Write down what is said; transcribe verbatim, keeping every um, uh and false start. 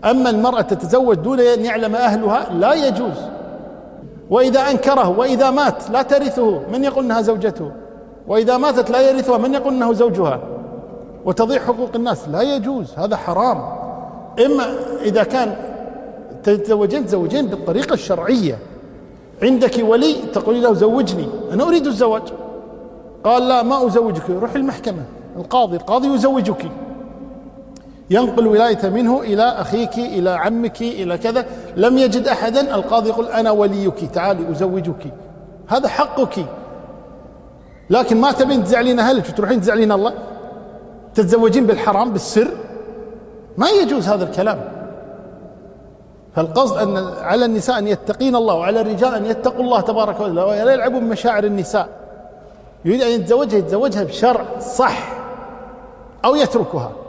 أما المرأة تتزوج دون أن يعلم أهلها لا يجوز. وإذا أنكره وإذا مات لا ترثه، من يقول أنها زوجته؟ وإذا ماتت لا يرثها، من يقول أنه زوجها؟ وتضيع حقوق الناس، لا يجوز، هذا حرام. إما إذا كان تتزوجين تزوجين بالطريقة الشرعية، عندك ولي تقولي له زوجني، أنا أريد الزواج، قال لا ما أزوجك، روح المحكمة، القاضي القاضي يزوجك، ينقل ولايته منه إلى أخيك إلى عمك إلى كذا، لم يجد أحدا القاضي يقول أنا وليك تعالي أزوجك، هذا حقك. لكن ما تبين تزعلين أهلك وتروحين تزعلين الله، تتزوجين بالحرام بالسر، ما يجوز هذا الكلام. فالقصد أن على النساء أن يتقين الله، وعلى الرجال أن يتقوا الله تبارك وتعالى، ولا يلعبوا بمشاعر النساء. يريد أن يتزوجها يتزوجها بشرع صح أو يتركها.